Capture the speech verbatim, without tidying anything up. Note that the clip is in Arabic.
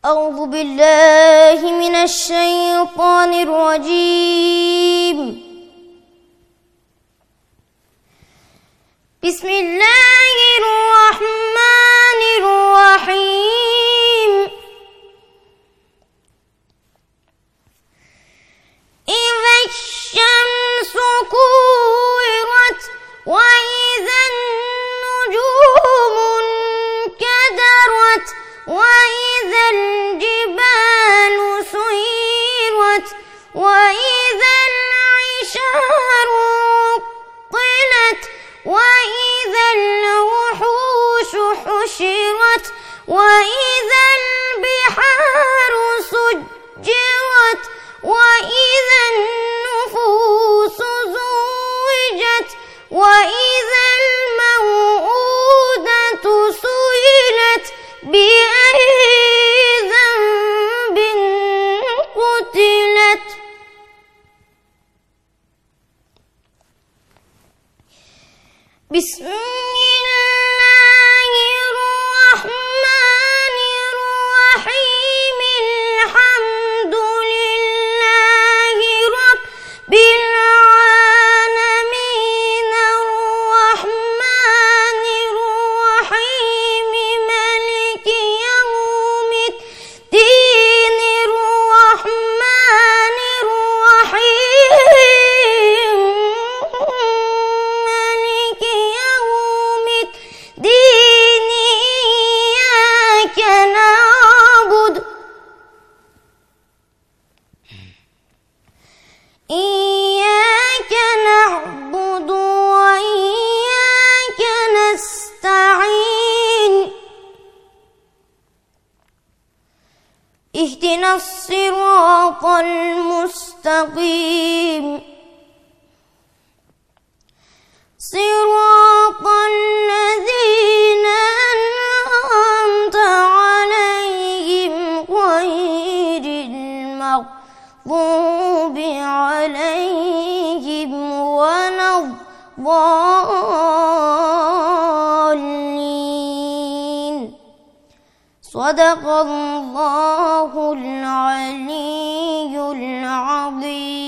أعوذ بالله من الشيطان الرجيم. بسم الله الرحمن الرحيم. إذا الشمس كورت وإذا النجوم انكدرت وإذا الجبال سيرت وإذا العشار عطلت وإذا الوحوش حشرت وإذا البحار سجرت وإذا النفوس زوجت وإذا الموءودة سئلت بأي ذنب قتلت. بسم الله الرحمن الرحيم. الحمد لله رب العالمين الرحمن الرحيم مالك يوم الدين الرحمن الرحيم مالك يوم الدين إياك نعبد إياك نعبد وإياك نستعين. اهدنا الصراط المستقيم صراط الذين أنعمت عليهم غير المغضوب عليهم ولا الضالين. صدق الله العلي العظيم.